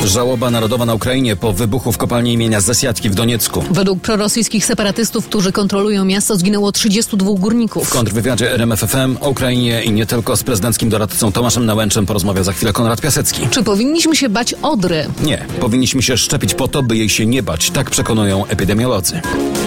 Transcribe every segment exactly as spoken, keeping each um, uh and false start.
Żałoba narodowa na Ukrainie po wybuchu w kopalni imienia Zasjatki w Doniecku. Według prorosyjskich separatystów, którzy kontrolują miasto, zginęło trzydziestu dwóch górników. W kontrwywiadzie R M F F M o Ukrainie i nie tylko z prezydenckim doradcą Tomaszem Nałęczem porozmawia za chwilę Konrad Piasecki. Czy powinniśmy się bać Odry? Nie, powinniśmy się szczepić po to, by jej się nie bać. Tak przekonują epidemiolodzy.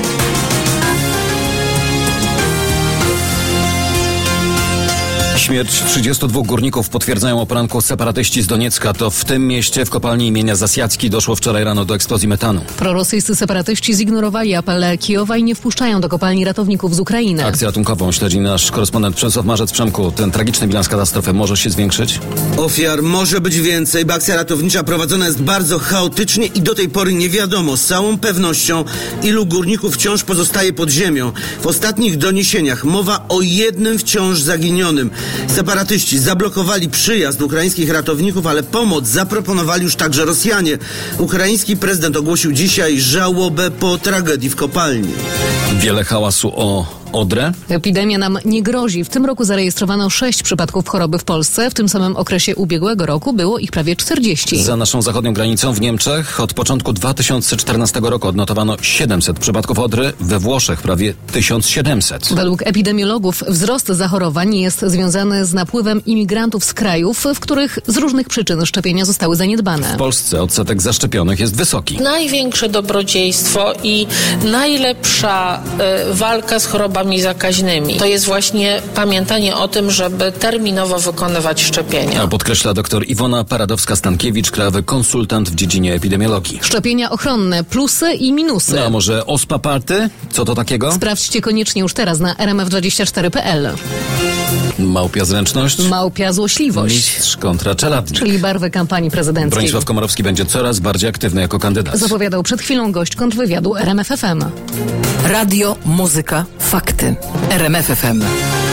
Śmierć trzydziestu dwóch górników potwierdzają o poranku separatyści z Doniecka. To w tym mieście, w kopalni imienia Zasjatki, doszło wczoraj rano do eksplozji metanu. Prorosyjscy separatyści zignorowali apele Kijowa i nie wpuszczają do kopalni ratowników z Ukrainy. Akcję ratunkową śledzi nasz korespondent Przemysław Marzec. Przemku, ten tragiczny bilans katastrofy może się zwiększyć? Ofiar może być więcej, bo akcja ratownicza prowadzona jest bardzo chaotycznie i do tej pory nie wiadomo z całą pewnością, ilu górników wciąż pozostaje pod ziemią. W ostatnich doniesieniach mowa o jednym wciąż zaginionym. Separatyści zablokowali przyjazd ukraińskich ratowników, ale pomoc zaproponowali już także Rosjanie. Ukraiński prezydent ogłosił dzisiaj żałobę po tragedii w kopalni. Wiele hałasu o Odrę. Epidemia nam nie grozi. W tym roku zarejestrowano sześć przypadków choroby w Polsce. W tym samym okresie ubiegłego roku było ich prawie czterdzieści. Za naszą zachodnią granicą w Niemczech od początku dwa tysiące czternastego roku odnotowano siedemset przypadków Odry, we Włoszech prawie tysiąc siedemset. Według epidemiologów wzrost zachorowań jest związany z napływem imigrantów z krajów, w których z różnych przyczyn szczepienia zostały zaniedbane. W Polsce odsetek zaszczepionych jest wysoki. Największe dobrodziejstwo i najlepsza y, walka z chorobami zakaźnymi to jest właśnie pamiętanie o tym, żeby terminowo wykonywać szczepienia. A podkreśla dr Iwona Paradowska-Stankiewicz, krajowy konsultant w dziedzinie epidemiologii. Szczepienia ochronne, plusy i minusy. No a może ospa party? Co to takiego? Sprawdźcie koniecznie już teraz na r m f dwadzieścia cztery kropka p l. Małpia zręczność? Małpia złośliwość. Mistrz kontra czeladnik. Czyli barwy kampanii prezydenckiej. Bronisław Komorowski będzie coraz bardziej aktywny jako kandydat. Zapowiadał przed chwilą gość kontrwywiadu R M F F M. Radio, muzyka, fakty. R M F F M.